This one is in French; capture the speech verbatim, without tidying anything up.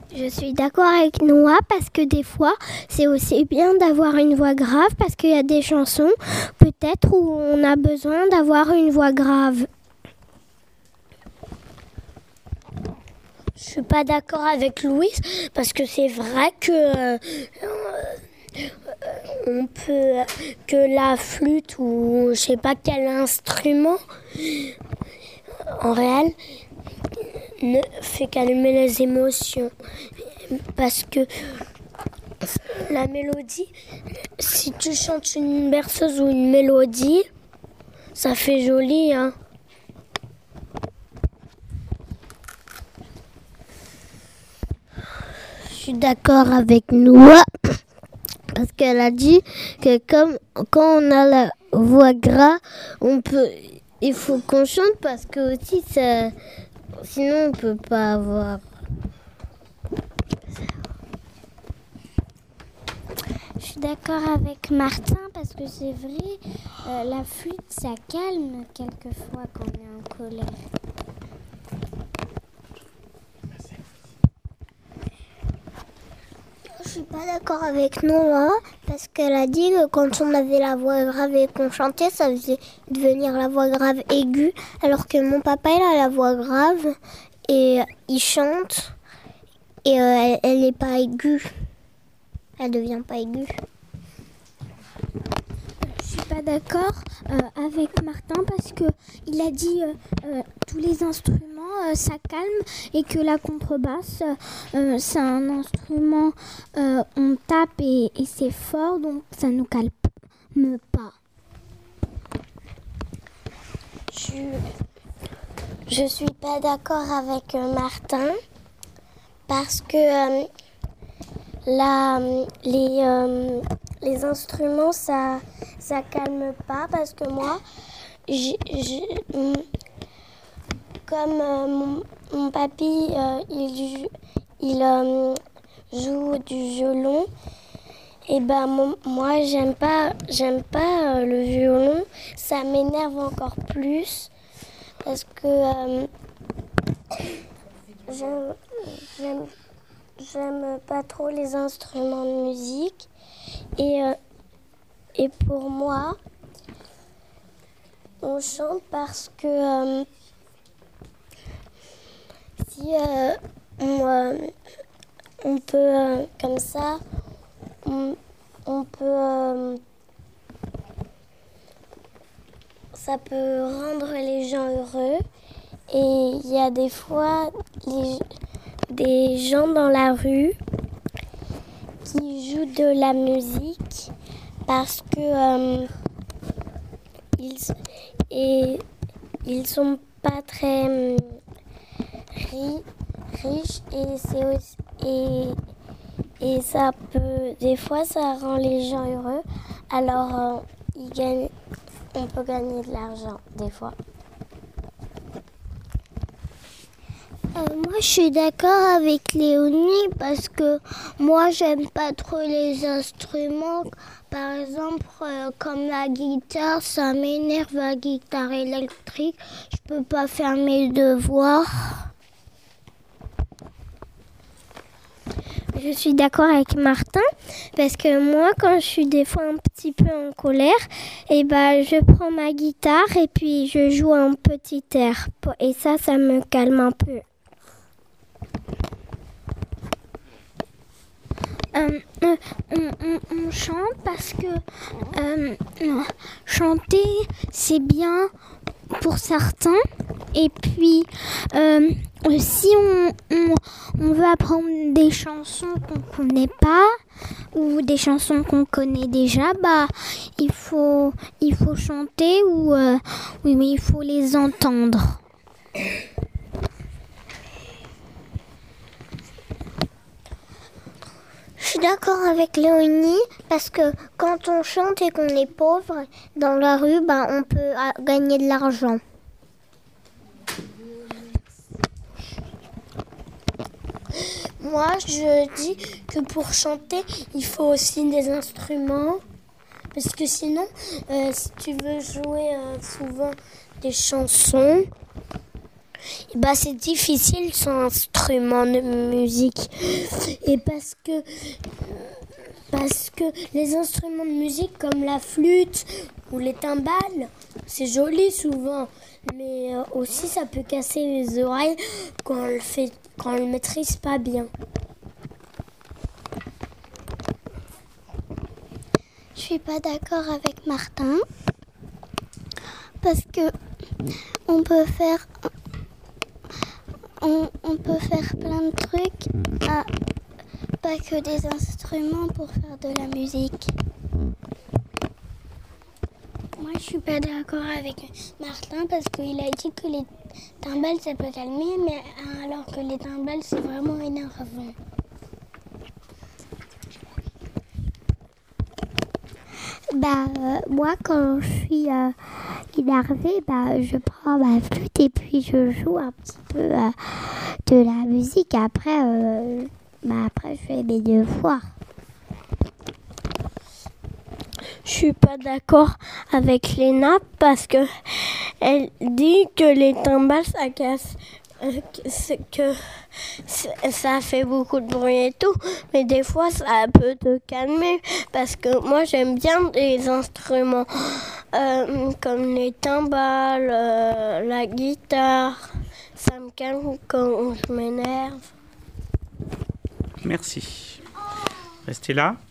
Je suis d'accord avec Noah parce que des fois, c'est aussi bien d'avoir une voix grave parce qu'il y a des chansons, peut-être, où on a besoin d'avoir une voix grave. Je suis pas d'accord avec Louise parce que c'est vrai que euh, on peut que la flûte ou je sais pas quel instrument en réel ne fait calmer les émotions parce que la mélodie, si tu chantes une berceuse ou une mélodie, ça fait joli, hein. Je suis d'accord avec Noah parce qu'elle a dit que comme quand on a la voix grave, on peut, il faut qu'on chante parce que aussi ça, sinon on peut pas avoir. Je suis d'accord avec Martin parce que c'est vrai, euh, la flûte ça calme quelquefois quand on est en colère. Je suis pas d'accord avec Noah parce qu'elle a dit que quand on avait la voix grave et qu'on chantait, ça faisait devenir la voix grave aiguë, alors que mon papa il a la voix grave et il chante et euh, elle n'est pas aiguë, elle devient pas aiguë. Je suis pas d'accord euh, avec Martin parce que il a dit euh, euh, tous les instruments euh, ça calme et que la contrebasse euh, c'est un instrument euh, on tape et, et c'est fort donc ça nous calme pas. Je je suis pas d'accord avec euh, Martin parce que euh, la les euh, les instruments ça ça calme pas parce que moi j'ai, j'ai, comme euh, mon, mon papy euh, il il euh, joue du violon et ben mon, moi j'aime pas j'aime pas euh, le violon, ça m'énerve encore plus parce que euh, j'aime, j'aime j'aime pas trop les instruments de musique et euh, et pour moi on chante parce que euh, si euh, on, euh, on peut euh, comme ça on, on peut euh, ça peut rendre les gens heureux et il y a des fois les, des gens dans la rue qui jouent de la musique parce que euh, ils et ils sont pas très euh, ri, riches et c'est aussi, et et ça peut des fois ça rend les gens heureux alors euh, ils gagnent, on peut gagner de l'argent des fois. Euh, moi, je suis d'accord avec Léonie parce que moi, j'aime pas trop les instruments. Par exemple, euh, comme la guitare, ça m'énerve la guitare électrique. Je peux pas faire mes devoirs. Je suis d'accord avec Martin parce que moi, quand je suis des fois un petit peu en colère, et ben, je prends ma guitare et puis je joue un petit air. Et ça, ça me calme un peu. Euh, euh, on, on, on chante parce que euh, chanter c'est bien pour certains et puis euh, si on, on, on veut apprendre des chansons qu'on connaît pas ou des chansons qu'on connaît déjà, bah il faut il faut chanter ou euh, oui mais il faut les entendre. Je suis d'accord avec Léonie parce que quand on chante et qu'on est pauvre dans la rue, ben, on peut gagner de l'argent. Moi, je dis que pour chanter, il faut aussi des instruments. Parce que sinon, euh, si tu veux jouer euh, souvent des chansons, Bah, c'est difficile son instrument de musique. Et parce que, parce que les instruments de musique comme la flûte ou les timbales, c'est joli souvent. Mais aussi ça peut casser les oreilles quand on le fait, quand on le maîtrise pas bien. Je suis pas d'accord avec Martin parce que on peut faire on, on peut faire plein de trucs, ah, pas que des instruments pour faire de la musique. Moi, je suis pas d'accord avec Martin parce qu'il a dit que les timbales ça peut calmer, mais alors que les timbales c'est vraiment énervant. Bah, euh, moi, quand je suis euh, énervée, bah, je prends ma flûte et puis je joue un petit peu euh, de la musique. Après, euh, bah, après, je fais mes devoirs. Je suis pas d'accord avec Léna parce que elle dit que les timbales ça casse, euh, que ça fait beaucoup de bruit et tout, mais des fois ça peut te calmer parce que moi j'aime bien les instruments euh, comme les timbales, euh, la guitare, ça me calme quand je m'énerve. Merci. Restez là.